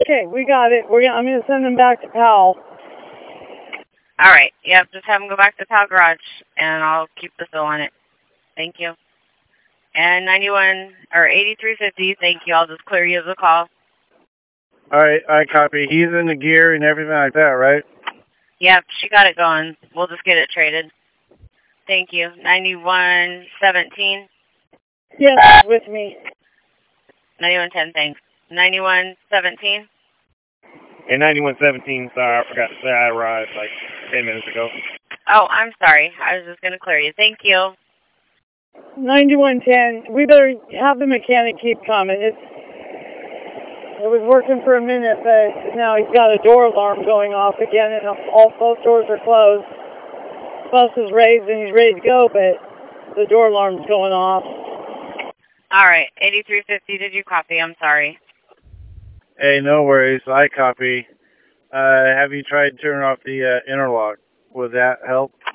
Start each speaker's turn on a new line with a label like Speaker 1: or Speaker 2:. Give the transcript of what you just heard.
Speaker 1: Okay, we got it. I'm going to send them back to Powell.
Speaker 2: All right. Yep, just have them go back to Powell Garage, and I'll keep the fill on it. Thank you. And 8350, thank you. I'll just clear you the call.
Speaker 3: All right, I copy. He's in the gear and everything like that, right?
Speaker 2: Yep, she got it going. We'll just get it traded. Thank you. 9117.
Speaker 1: Yes, with me.
Speaker 2: 9110, thanks. 9117.
Speaker 3: Hey, 9117, sorry, I forgot to say I arrived like 10 minutes ago.
Speaker 2: Oh, I'm sorry. I was just going to clear you. Thank you.
Speaker 1: 9110. We better have the mechanic keep coming. It was working for a minute, but now he's got a door alarm going off again, and all both doors are closed. Bus is raised and he's ready to go, but the door alarm's going off.
Speaker 2: All right, 8350, did you copy? I'm sorry.
Speaker 3: Hey, no worries. I copy. Have you tried turning off the interlock? Would that help?